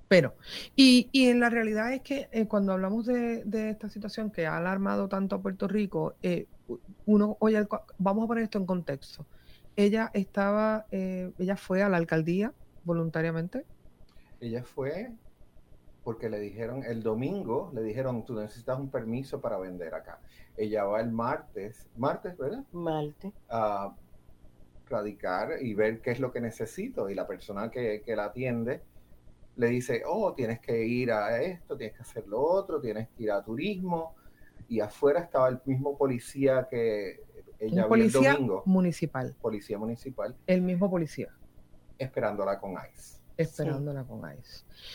Pero, y en la realidad es que cuando hablamos de esta situación que ha alarmado tanto a Puerto Rico, vamos a poner esto en contexto. Ella fue a la alcaldía voluntariamente. Ella fue porque le dijeron, el domingo le dijeron, tú necesitas un permiso para vender acá. Ella va el martes, ¿verdad? Malte. A radicar y ver qué es lo que necesito. Y la persona que la atiende le dice, oh, tienes que ir a esto, tienes que hacer lo otro, tienes que ir a turismo. Y afuera estaba el mismo policía que Un ella vio el policía domingo, municipal, policía municipal, el mismo policía, esperándola con ICE. Sí. esperándola con ICE.